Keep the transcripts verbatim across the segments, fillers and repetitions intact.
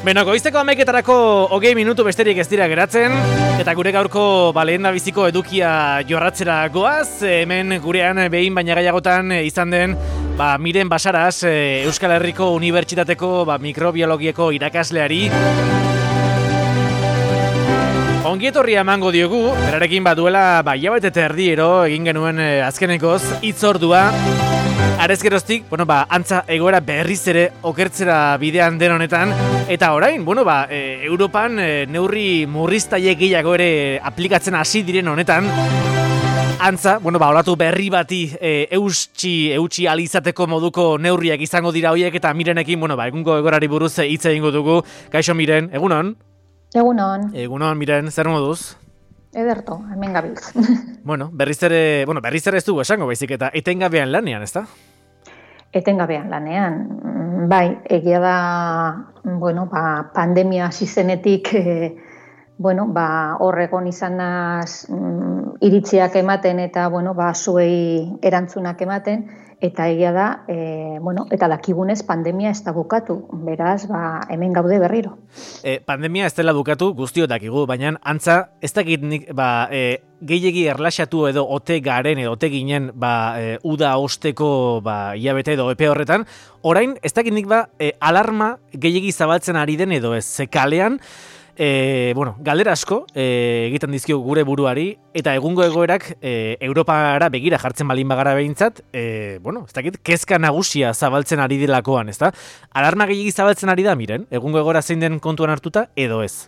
Beno, goizteko hamaiketarako hogei minutu besterik ez dira geratzen, eta gure gaurko ba, lehendabiziko edukia jorratzera goaz, hemen gurean behin baina gehiagotan izan den ba, Miren Basaras, Euskal Herriko Unibertsitateko ba, mikrobiologiako irakasleari. Ongietorria emango diogu, berarekin baduela ba, hilabete eta erdiero egin genuen eh, azkenekoz hitzordua. Arezgeroztik, bueno, ba, antza egoera berriz ere okertzera bidean den honetan, eta orain, bueno, ba, e, Europan e, neurri murriztaile gehiago ere aplikatzen hasi diren honetan, antza, bueno, ba, olatu berri bati e, eutsi, eutsi alizateko moduko neurriak izango dira hoiek, eta Mirenekin, bueno, ba, egungo egorari buruz hitz egingo dugu. Kaixo Miren, egunon? Egunon. Egunon, Miren, zer moduz? Ederto, hemen gabiltz. Bueno, berriz ere, bueno, berriz ere ez dugu esango baizik, eta etengabean lanean, ezta? Etengabean lanean, bai, egia da, bueno, ba, pandemia hasi zenetik, e, bueno, ba, horregon izanaz mm, iritziak ematen eta, bueno, ba, zuei erantzunak ematen, eta egia da, e, bueno, eta dakigunez pandemia ez da bukatu, beraz, ba, hemen gaude berriro. E, pandemia ez dela bukatu, guztiok dakigu, baina antza, ez dakit nik, ba, e, gehiegi erlaxatu edo ote garen edo ote ginen ba, e, uda osteko ba, hilabete edo epe horretan, orain ez dakit nik ba, e, alarma gehiegi zabaltzen ari den edo ez, ze kalean, e, bueno, galdera asko e, egiten dizkio gure buruari, eta egungo egoerak e, Europara begira jartzen balin bagara behintzat, e, bueno, ez dakit, kezka nagusia zabaltzen ari delakoan, ez da? Alarma gehiegi zabaltzen ari da, Miren, egungo egoera zein den kontuan hartuta, edo ez?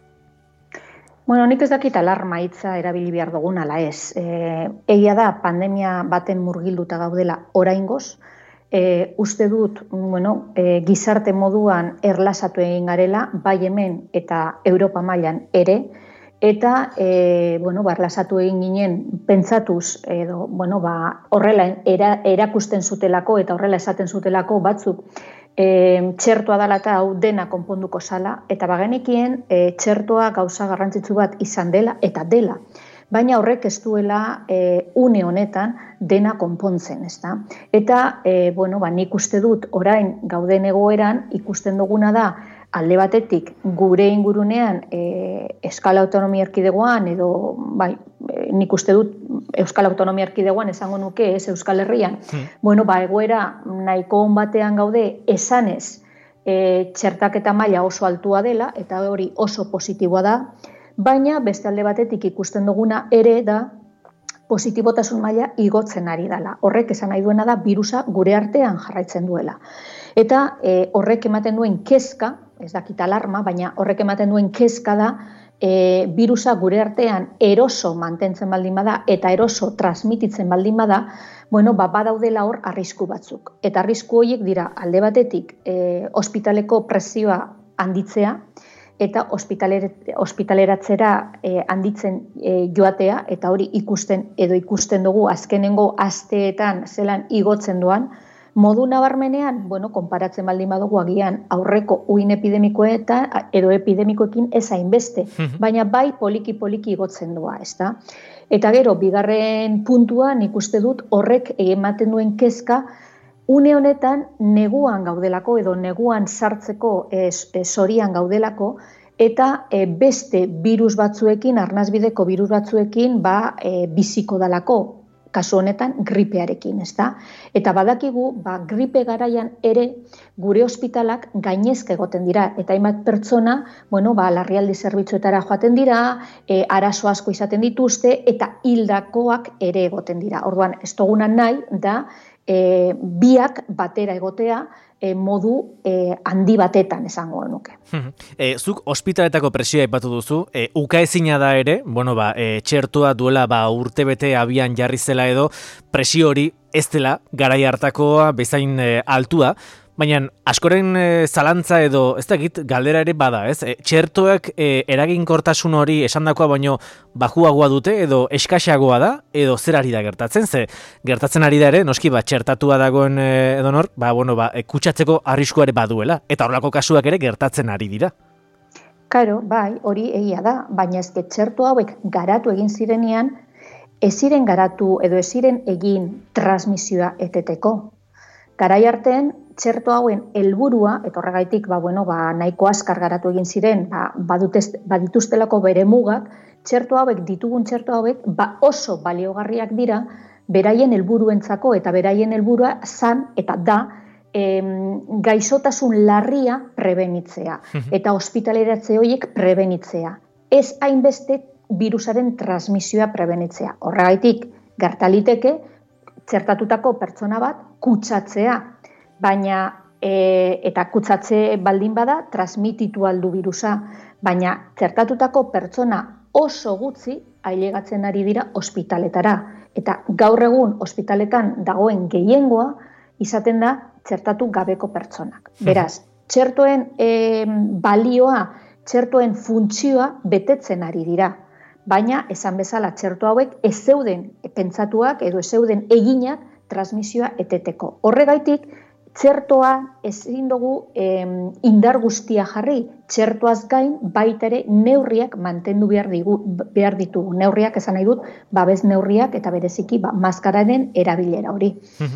Bueno, nik ez dakit alarma hitza erabili behar dugun ala ez. E, egia da, pandemia baten murgilduta gaudela oraingoz, e, uste dut, bueno, e, gizarte moduan erlasatu egin garela, bai hemen eta Europa mailan ere, eta e, bueno, ba, erlasatu egin ginen pentsatuz, edo, bueno, ba, horrela era, erakusten zutelako eta horrela esaten zutelako batzuk, E, txertoa dela eta hau dena konponduko zala, eta bagenekien e, txertoa gauza garrantzitsu bat izan dela eta dela. Baina horrek ez duela e, une honetan dena konpontzen, ezta? Eta, e, bueno, ba, nik uste dut orain gauden egoeran ikusten duguna da alde batetik gure ingurunean e, Euskal Autonomia Erkidegoan edo, bai, e, nik uste dut Euskal Autonomia Erkidegoan esango nuke, ez Euskal Herrian, hmm. bueno, ba, egoera nahiko on batean gaude esanez e, txertaketa maila oso altua dela, eta hori oso positiboa da, baina beste alde batetik ikusten duguna ere da positibotasun maila igotzen ari dela. Horrek esan nahi duena da birusa gure artean jarraitzen duela. Eta e, horrek ematen duen kezka, ez dakit alarma, baina horrek ematen duen kezka da, e, birusa gure artean eroso mantentzen baldin bada eta eroso transmititzen baldin bada, bueno, ba, badaudela hor arrisku batzuk. Eta arrisku horiek dira alde batetik e, ospitaleko presioa handitzea, eta ospitaleratzera e, handitzen e, joatea, eta hori ikusten edo ikusten dugu azkenengo asteetan zelan igotzen doan, modu nabarmenean, bueno, konparatzen baldin badugu agian aurreko uhin epidemikoa eta edo epidemikoekin ez hainbeste, baina bai poliki-poliki igotzen doa, ezta? Eta gero, bigarren puntuan ikuste dut horrek ematen duen kezka, une honetan neguan gaudelako edo neguan sartzeko zorian gaudelako, eta e, beste virus batzuekin, arnasbideko virus batzuekin ba, e, biziko dalako, kasu honetan gripearekin, ezta? Eta badakigu, ba, gripe garaian ere gure ospitalak gainezka egoten dira, eta hainbat pertsona, bueno, ba, larrialdi zerbitzuetara joaten dira, e, arazo asko izaten dituzte, eta hildakoak ere egoten dira. Orduan, ez duguna nahi da, E, biak batera egotea e, modu e, handi batetan esango nuke. E, zuk ospitaletako presioa aipatu duzu, e, ukaezina da ere, bueno, ba, e, txertoa duela ba, urtebete abian jarri zela edo, presio hori ez dela garai hartakoa bezain e, altua, baina askoren e, zalantza edo, ez dakit, galdera ere bada, ez? E, txertoak e, eraginkortasun hori esandakoa baino bajuagoa dute edo eskaxagoa da, edo zer ari da gertatzen, ze gertatzen ari da ere, noski ba, txertatua dagoen e, edo nor, ba, bueno, ba, e, kutsatzeko arriskuare baduela, eta horrelako kasuak ere gertatzen ari dira. Karo, bai, hori egia da, baina ezke txerto hauek garatu egin zirenean, ez ziren garatu edo ez ziren egin transmisioa eteteko. Garai artean, txerto hauen helburua, eta horregaitik ba, bueno, ba, nahiko azkar garatu egin ziren, ba, badituztelako bere mugak, txerto hauek, ditugun txerto hauek, ba, oso baliogarriak dira, beraien helburuentzako eta beraien helburua zan eta da em, gaixotasun larria prebenitzea eta ospitaleratze horiek prebenitzea. Ez hainbeste virusaren transmisioa prebenitzea. Horregaitik, gertaliteke, txertatutako pertsona bat kutsatzea, baina e, eta kutsatze baldin bada transmititu aldu virusa, baina txertatutako pertsona oso gutxi ailegatzen ari dira ospitaletara. Eta gaur egun ospitaletan dagoen gehiengoa izaten da txertatu gabeko pertsonak. Beraz, txertoen e, balioa, txertoen funtzioa betetzen ari dira. Baina, esan bezala, txerto hauek ez zeuden pentsatuak edo ez zeuden eginak transmisioa eteteko. Horregaitik, txertoa ezin dugu em, indar guztia jarri, txertoaz gain baita ere neurriak mantendu behar, digu, behar ditugu. Neurriak esan nahi dut, babes neurriak eta bereziki ba, maskararen erabilera hori.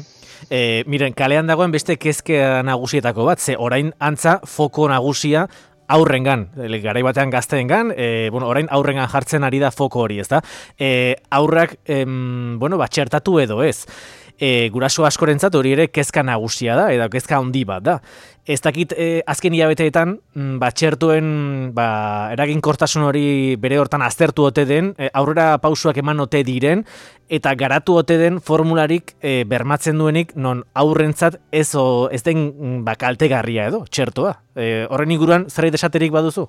E, miren, kalean dagoen beste kezke nagusietako bat, ze orain antza foko nagusia aurrengan, garai batean gazteengan, e, bueno, orain aurrengan jartzen ari da foko hori, ezta? E, aurrak, em, bueno, ba, txertatu edo ez. E, guraso askorentzat hori ere kezka nagusia da, edo kezka handi bat da. Ez dakit e, azken hilabeteetan, ba, txertuen ba, eraginkortasun hori bere hortan aztertu ote den, e, aurrera pausuak eman ote diren, eta garatu ote den formularik e, bermatzen duenik, non aurrentzat ez, o, ez den ba, kaltegarria edo, txertoa. E, horren inguruan zerbait esaterik baduzu?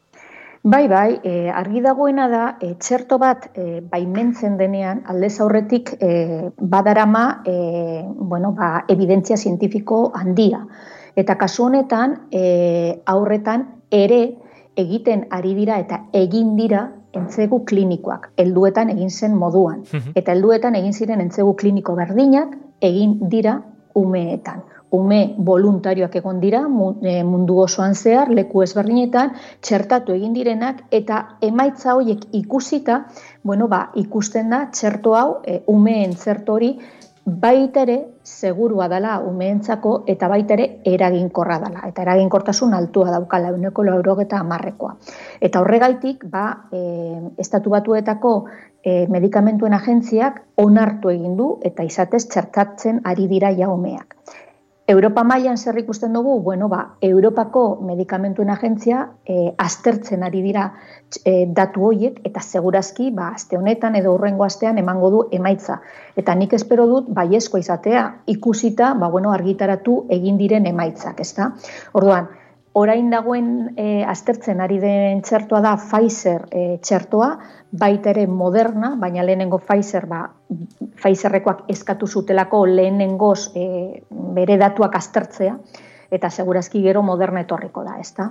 Bai, bai, e, argi dagoena da, e, txerto bat e, baimentzen denean, aldez aurretik e, badarama e, bueno, ba, evidentzia zientifiko handia. Eta kasu honetan, e, aurretan ere egiten ari dira eta egin dira entzegu klinikoak, helduetan egin zen moduan. Eta helduetan egin ziren entzegu kliniko berdinak egin dira umeetan. Ume voluntarioak egon dira mundu osoan zehar, leku ezberdinetan, txertatu egin direnak, eta emaitza horiek ikusita, bueno, ba, ikusten da txerto hau, e, umeen txerto hori, baita ere segurua dela umeentzako eta baita ere eraginkorra dela. Eta eraginkortasun altua daukala, ehuneko laurogeita hamarrekoa. Eta horregaitik, ba, e, Estatu Batuetako e, medikamentuen agentziak onartu egin du eta izatez txertatzen ari dira ja umeak. Europa mailan zer ikusten dugu, bueno, ba, Europako medikamentuen agentzia e, aztertzen ari dira e, datu horiek eta segurazki ba, aste honetan edo hurrengo astean emango du emaitza. Eta nik espero dut baiezkoa izatea, ikusita ba, bueno, argitaratu egin diren emaitzak, ezta? Orduan, orain dagoen e, aztertzen ari den txertoa da Pfizer e, txertoa, baita ere Moderna, baina lehenengo Pfizer, ba, Pfizerrekoak eskatu zutelako lehenengoz e, bere datuak aztertzea, eta segurazki gero Moderna etorriko da, ezta?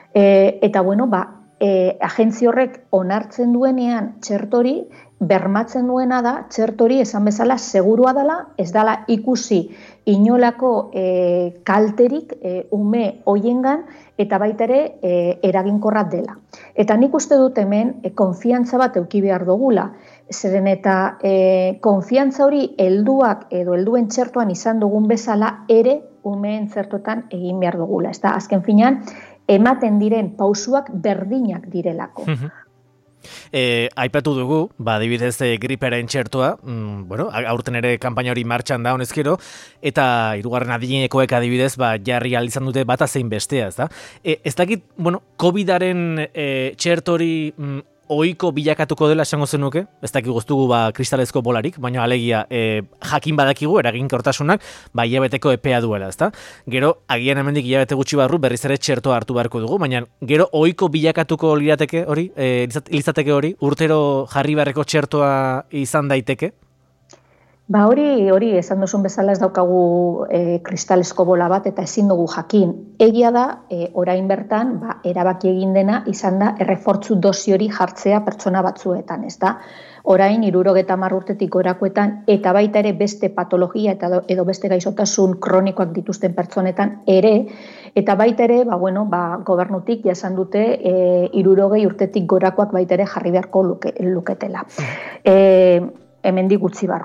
E, eta, bueno, ba, e, agentzi horrek onartzen duenean txertori, bermatzen duena da, txertori esan bezala segurua dela, ez dela ikusi inolako e, kalterik e, ume hoiengan eta baita ere e, eraginkorra dela. Eta nik uste dut hemen e, konfiantza bat eduki behar dugula, zeren eta e, konfiantza hori helduak edo helduen txertoan izan dugun bezala ere umeen txertotan egin behar dugula. Ez da, azken finean, ematen diren pausuak berdinak direlako. E, aipatu dugu, ba, adibidez e, griperen txertoa, mm, bueno, aurten ere kanpaina hori martxan da honezkero, eta hirugarren adinekoek adibidez, ba, jarri alizan dute bata zein bestea, ez da? E, ez dakit, bueno, COVIDaren e, txertori mm, ohiko bilakatuko dela esango zenuke, ez dakik guztugu ba, kristalezko bolarik, baina alegia e, jakin badakigu eraginkortasunak ba, hilabeteko epea duela, ezta? Gero, agian hemendik hilabete gutxi barru berriz ere txertoa hartu beharko dugu, baina gero ohiko bilakatuko lirateke hori, e, litzateke hori, urtero jarri beharreko txertoa izan daiteke? Ba hori, hori esan duzun bezala ez daukagu e, kristalesko bola bat eta ezin dugu jakin. Egia da, e, orain bertan, ba, erabaki egin dena izan da errefortzu dosi hori jartzea pertsona batzuetan, ez da? Orain, hirurogeta hamar urtetik gorakoetan eta baita ere beste patologia eta edo beste gaixotasun kronikoak dituzten pertsonetan ere, eta baita ere, ba, bueno, ba, gobernutik jasan dute e, hirurogei urtetik gorakoak baita ere jarri beharko luke, luketela. E, hemendik gutxi barru.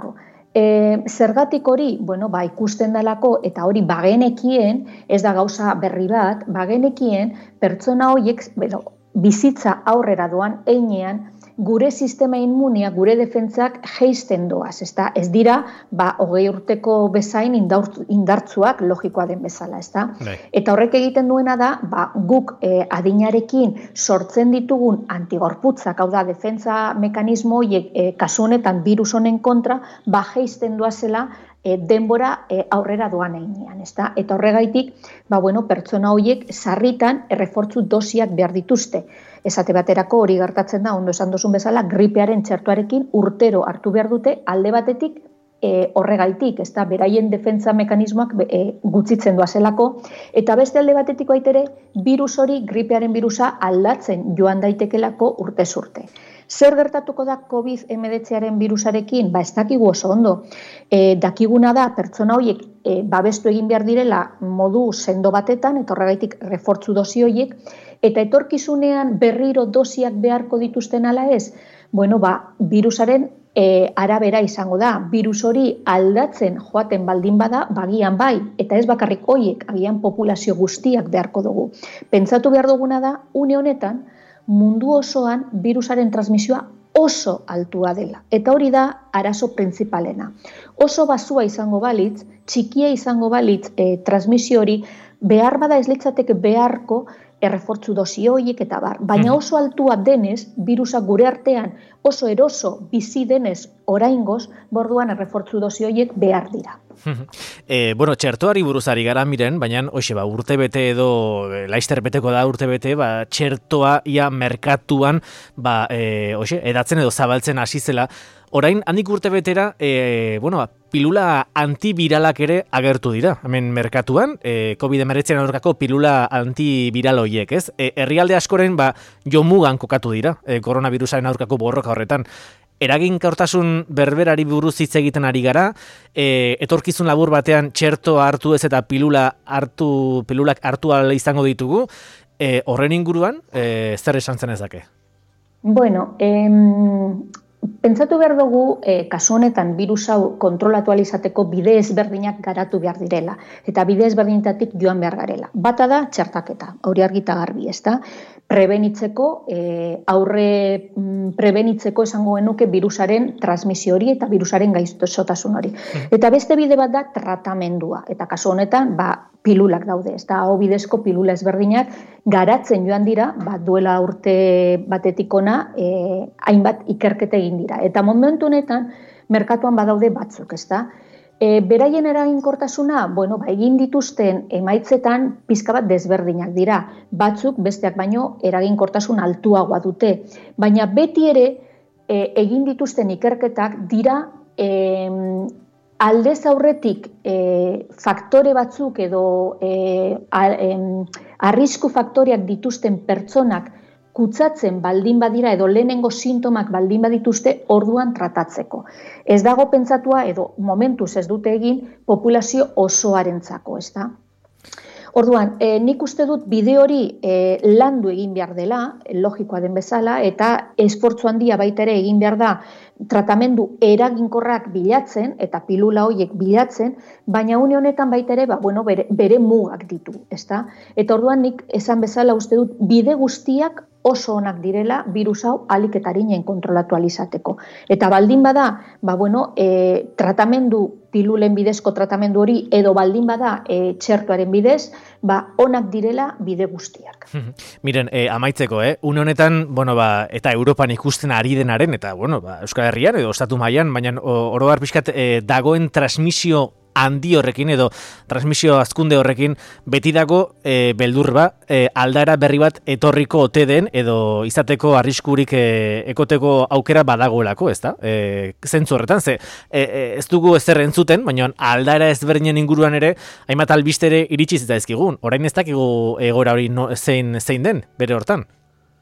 E, zergatik hori, bueno, ba, ikusten dalako, eta hori bagenekien, ez da gauza berri bat, bagenekien pertsona horiek bueno, bizitza aurrera doan einean, gure sistema immunia, gure defentsak jeisten doaz, ezta? Ez dira, ba, hogei urteko bezain indartzuak logikoa den bezala, ezta? Bai. Eta horrek egiten duena da, ba, guk eh, adinarekin sortzen ditugun antigorputzak, hau da, defentsa mekanismo horiek eh, kasu honetan virus honen kontra, ba, jeisten doazela E, denbora e, aurrera doan einean, ezta? Eta horregaitik, ba, bueno, pertsona horiek sarritan errefortzu dosiak behar dituzte. Esate baterako hori gertatzen da, ondo esan duzun bezala, gripearen txertuarekin urtero hartu behar dute alde batetik e, horregaitik, ezta? Beraien defentsa mekanismoak e, gutxitzen doazelako, eta beste alde batetik baitere, virus hori, gripearen virusa aldatzen joan daitekelako urtez urte. Zer gertatuko da covid hemeretziaren virusarekin? Ba, ez dakigu oso ondo. E, dakiguna da, pertsona horiek e, babestu egin behar direla modu sendo batetan, eta horregaitik refortzu dosi horiek, eta etorkizunean berriro dosiak beharko dituzten ala ez? Bueno, ba, virusaren e, arabera izango da. Virus hori aldatzen joaten baldin bada, bagian bai, eta ez bakarrik horiek, agian populazio guztiak beharko dugu. Pentsatu behar duguna da, une honetan, mundu osoan virusaren transmisioa oso altua dela. Eta hori da arazo printzipalena. Oso basua izango balitz, txikia izango balitz e, transmisio hori, behar bada ez litzateke beharko errefortzu dosi horiek eta bar. Baina oso altua denez, virusak gure artean oso eroso bizi denez oraingoz, borduan errefortzu dosi horiek behar dira. E, bueno, txertoari buruzari gara miren, baina hoxe, ba, urte bete edo laizter beteko da urte bete, ba, txertoa ia merkatuan ba, e, hoxe, edatzen edo zabaltzen hasi zela. Orain, handik urte betera, e, bueno, ba, pilula antibiralak ere agertu dira. Hemen merkatuan, e, covid hemeretziaren aurkako pilula antibiral horiek, ez? E, herrialde askoren, ba, jomugan kokatu dira, e, koronavirusaren aurkako borroka horretan. Eraginkortasun berberari buruz hitz egiten ari gara, e, etorkizun labur batean txerto hartu ez eta pilula hartu, pilulak hartu ala izango ditugu, e, horren inguruan, e, zer esan zen ezake? Bueno, em, pentsatu behar dugu, e, kasu honetan virus hau kontrolatu alizateko bide ezberdinak garatu behar direla, eta bide ezberdinetatik joan behar garela. Bata da txertaketa, hori argita garbi, ezta? Prebenitzeko, e, aurre prebenitzeko esango genuke virusaren transmisio hori eta virusaren gaixotasun hori. Eta beste bide bat da tratamendua, eta kasu honetan, ba, pilulak daude, ez da, hau bidezko pilula ezberdinak garatzen joan dira, ba, duela urte batetik ona, e, hainbat ikerketa egin dira. Eta momentu honetan, merkatuan badaude batzuk, ez da. E, beraien eraginkortasuna, bueno, ba, egin dituzten emaitzetan pizka bat desberdinak dira. Batzuk, besteak baino, eraginkortasun altuagoa dute. Baina beti ere, e, egin dituzten ikerketak dira e, aldez aurretik e, faktore batzuk edo e, a, e, arrisku faktoriak dituzten pertsonak kutsatzen baldin badira edo lehenengo sintomak baldin badituzte orduan tratatzeko. Ez dago pentsatua edo momentuz ez dute egin populazio osoarentzako, ez da? Orduan, e, nik uste dut bide hori e, landu egin behar dela, logikoa den bezala, eta esfortzu handia baita ere egin behar da tratamendu eraginkorrak bilatzen, eta pilula horiek bilatzen, baina une honetan baita ere, ba, bueno, bere, bere mugak ditu, ezta? Eta orduan nik esan bezala uste dut bide guztiak oso onak direla virus hau ahalik eta arinen kontrolatu alizateko. Eta baldin bada, ba, bueno, e, tratamendu, pilulen bidezko tratamendu hori, edo baldin bada e, txertuaren bidez, ba, onak direla bide guztiak. Miren, e, amaitzeko, eh? Une honetan, bueno, ba, eta Europan ikusten ari denaren, eta, bueno, ba, Euskal Herrian, edo estatu mailan, baina oro har pixkat e, dagoen transmisio handi horrekin edo transmisio azkunde horrekin beti dago e, beldur ba, e, aldaera berri bat etorriko ote den edo izateko arriskurik e, ekoteko aukera badagoelako, ezta? E, zentzu horretan, ze e, e, ez dugu ezer entzuten, baina aldaera ezberdinen inguruan ere hainbat albiste ere iritsi zitzaizkigun. Orain ez dakigu egoera hori no, zein, zein den, bere hortan.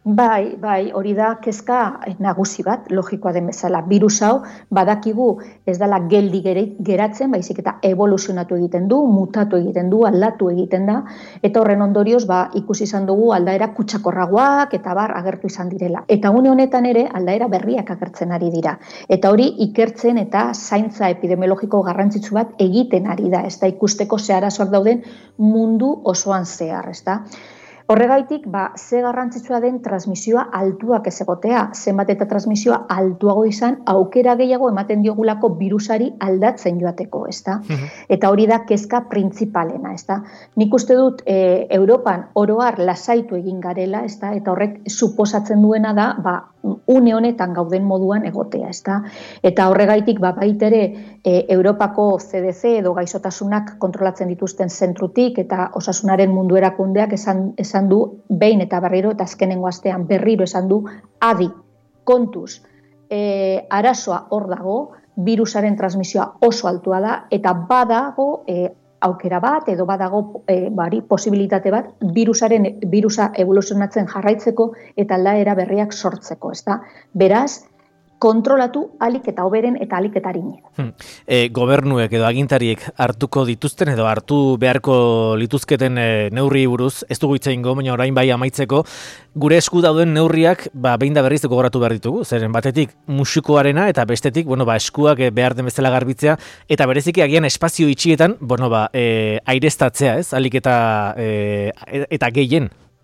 Bai, bai, hori da kezka nagusi bat, logikoa den bezala. Birus hau badakigu ez dela geldi geratzen, baizik eta evoluzionatu egiten du, mutatu egiten du, aldatu egiten da, eta horren ondorioz ba, ikusi izan dugu aldaera kutsakorragoak eta bar agertu izan direla. Eta une honetan ere aldaera berriak agertzen ari dira. Eta hori ikertzen eta zaintza epidemiologiko garrantzitsu bat egiten ari da, ez da ikusteko ze arazoak dauden mundu osoan zehar, ez da. Horregaitik, ba, ze garrantzitsua den transmisioa altuak ez egotea, zenbat eta transmisioa altuago izan, aukera gehiago ematen diogulako birusari aldatzen joateko, ezta? Eta hori da kezka printzipalena, ezta? Nik uste dut e, Europan oroar lasaitu egin garela, ezta? Eta horrek suposatzen duena da, ba, une honetan gauden moduan egotea, ezta? Eta horregaitik, ba, baitere e, Europako C D C edo gaixotasunak kontrolatzen dituzten zentrutik eta osasunaren mundu erakundeak esan, esan du behin eta berriro eta azkenengo astean berriro esan du adi, kontuz, e, arazoa hor dago, virusaren transmisioa oso altua da eta badago e, aukera bat edo badago e, bari, posibilitate bat virusaren virusa evoluzionatzen jarraitzeko eta aldaera berriak sortzeko, ezta? Beraz, kontrolatu alik eta hoberen eta alik eta arinen. Hmm. E, gobernuek edo agintariek hartuko dituzten edo hartu beharko lituzketen e, neurri buruz, ez dugu hitz egingo, baina orain bai amaitzeko, gure esku dauden neurriak ba, behin da berriz gogoratu behar ditugu, zeren batetik musikoarena eta bestetik bueno, ba, eskuak behar den bezala garbitzea, eta bereziki agian espazio itxietan bueno, ba, e, aireztatzea, ez? Alik eta, e, eta gehien.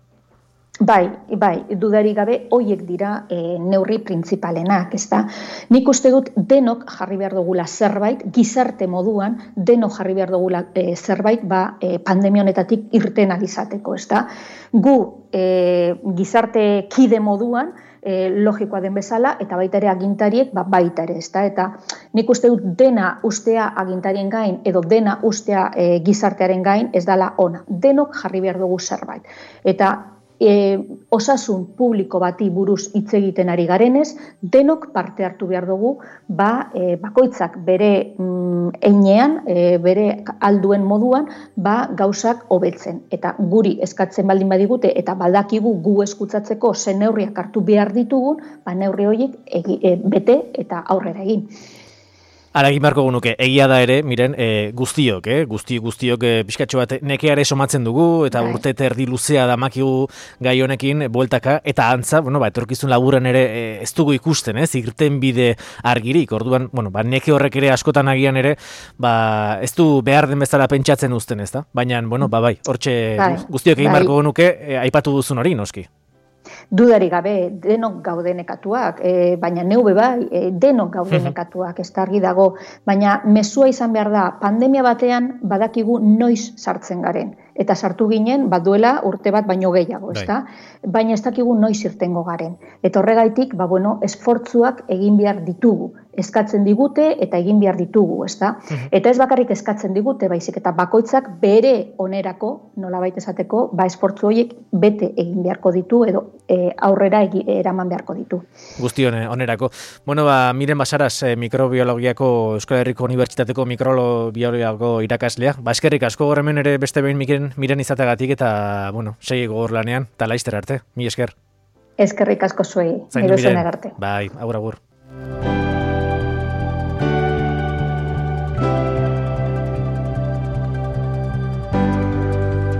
Bai, bai, dudari gabe hoiek dira e, neurri printzipalenak, ezta? Nik uste dut denok jarri behar dugula zerbait, gizarte moduan denok jarri behar dugula e, zerbait ba, e, pandemia honetatik irten alizateko, ezta? Gu e, gizarte kide moduan e, logikoa den bezala eta baita ere agintariek ba, baita ere, ezta? Eta nik uste dut dena ustea agintarien gain edo dena ustea e, gizartearen gain ez dela ona. Denok jarri behar dugu zerbait. Eta E, osasun publiko bati buruz hitz egiten ari garenez, denok parte hartu behar dugu, ba, e, bakoitzak bere mm, einean, e, bere alduen moduan, ba, gauzak hobetzen. Eta guri eskatzen baldin badigute eta baldakigu gu eskutzatzeko ze neurriak hartu behar ditugun, ba, neurri horiek egi, e, bete eta aurrera egin. Ara egin beharko gunuke, egia da ere, miren, e, guztiok, eh? Guzti, guztiok e, pixkatxo bat nekeare somatzen dugu, eta Bai. urte terdi luzea damakigu gai honekin, bueltaka, eta antza, bueno, ba, etorkizun laburan ere e, ez dugu ikusten, ez, irten bide argirik, orduan, bueno, ba, neke horrek ere askotan agian ere, ba, ez du behar den bezala pentsatzen uzten, ez da? Baina, bueno, ba, bai, hortxe bai. guztiok egin beharko gunuke, e, aipatu duzun hori, noski. Dudari gabe, denok gaude nekatuak, e, baina neube bai, e, denok gaude nekatuak, ez da argi dago, baina mezua izan behar da, pandemia batean badakigu noiz sartzen garen, eta sartu ginen, bat duela urte bat baino gehiago, ez da? Baina ez dakigu noiz irtengo garen. Eta horregaitik, ba, bueno, esfortzuak egin behar ditugu, eskatzen digute eta egin behar ditugu, ez da? Eta ez bakarrik eskatzen digute, baizik eta bakoitzak bere onerako, nolabait esateko, ba, esfortzu horiek bete egin beharko ditu edo e, aurrera egi, eraman beharko ditu. Guztion onerako. Bueno, ba, Miren Basaras, eh, mikrobiologiako Euskal Herriko Unibertsitateko mikrobiologiako irakaslea. Ba, eskerrik asko gaur hemen ere beste behin Miren, miren izateagatik eta, bueno, segi gogor lanean, eta laizter arte. Mi esker. Eskerrik asko zuei. Zaindu Miren. Arte. Bai, agur, agur.